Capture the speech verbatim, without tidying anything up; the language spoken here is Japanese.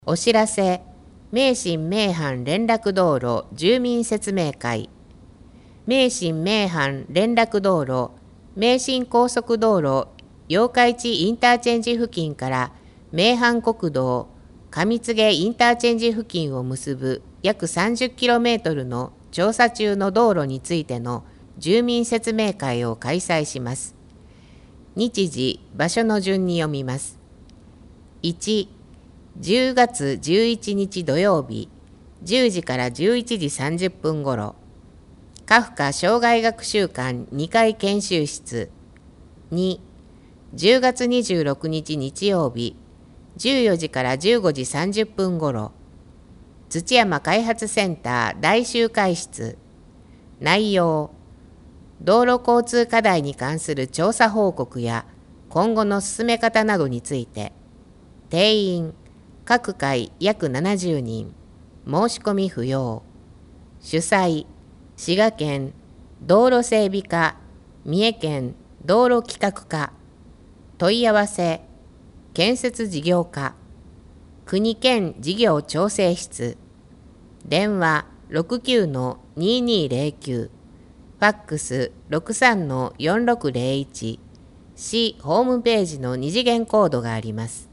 お知らせ、名神名阪連絡道路住民説明会。名神名阪連絡道路、名神高速道路、八日市インターチェンジ付近から名阪国道、上柘インターチェンジ付近を結ぶ約 さんじゅっキロメートル の調査中の道路についての住民説明会を開催します。日時、場所の順に読みます。いち、じゅうがつじゅういちにち土曜日、じゅうじからじゅういちじさんじゅっぷんごろ、カフカ障害学習館にかい研修室。に、じゅうがつにじゅうろくにち日曜日、じゅうよじからじゅうごじさんじゅっぷんごろ、土山開発センター大集会室。内容、道路交通課題に関する調査報告や今後の進め方などについて。定員、各回約ななじゅうにん、申し込み不要。主催、滋賀県道路整備課、三重県道路企画課。問い合わせ、建設事業課、国県事業調整室。電話 ろくきゅうのにーにーぜろきゅう、ファックス ろくさんのよんろくぜろいち、市ホームページの二次元コードがあります。